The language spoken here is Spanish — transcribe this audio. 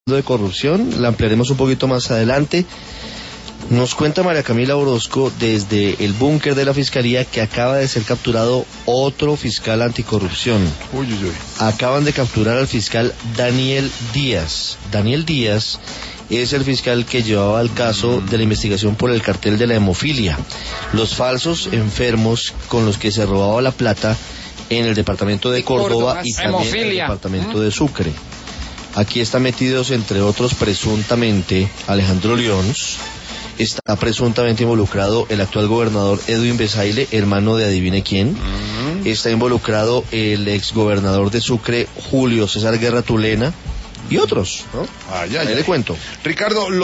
de corrupción, la ampliaremos un poquito más adelante. Nos cuenta María Camila Orozco desde el búnker de la Fiscalía que acaba de ser capturado otro fiscal anticorrupción. Acaban de capturar al fiscal Daniel Díaz. Daniel Díaz es el fiscal que llevaba el caso de la investigación por el cartel de la hemofilia, los falsos enfermos con los que se robaba la plata en el departamento de Córdoba y también en el departamento de Sucre. Aquí están metidos, entre otros, presuntamente Alejandro Lyons. Está presuntamente involucrado el actual gobernador Edwin Besaile, hermano de adivine quién. Está involucrado el exgobernador de Sucre, Julio César Guerra Tulena, y otros, ¿no? Ahí le cuento. Ricardo,